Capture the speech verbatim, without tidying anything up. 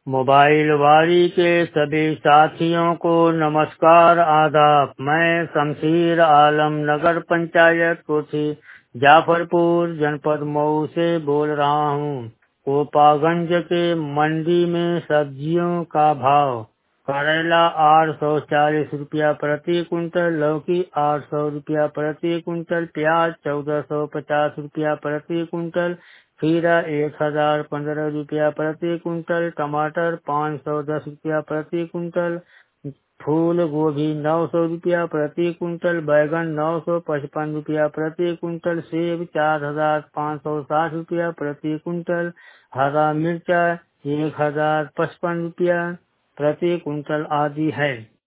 Mobile वारी के सभी साथियों को नमस्कार आदाब। मैं शमशीर आलम नगर पंचायत कोठी जाफरपुर जनपद मऊ से बोल रहा हूँ। कोपागंज के मंडी में सब्जियों का भाव: करेला आठ सौ चालीस रुपया प्रति कुंटल, लौकी आठ सौ रुपया प्रति कुंटल, प्याज चौदह सौ पचास रुपया प्रति कुंटल, खीरा एक हजार पंद्रह रुपया प्रति कुंटल, टमाटर पाँच सौ दस रुपया प्रति कुंटल, फूल गोभी नौ सौ रुपया प्रति कुंटल, बैगन नौ सौ पचपन रुपया प्रति कुंटल, सेब चार हजार पाँच सौ साठ रुपया प्रति कुंटल, हरा मिर्चा एक हजार पचपन रुपया प्रति कुंटल आदि है।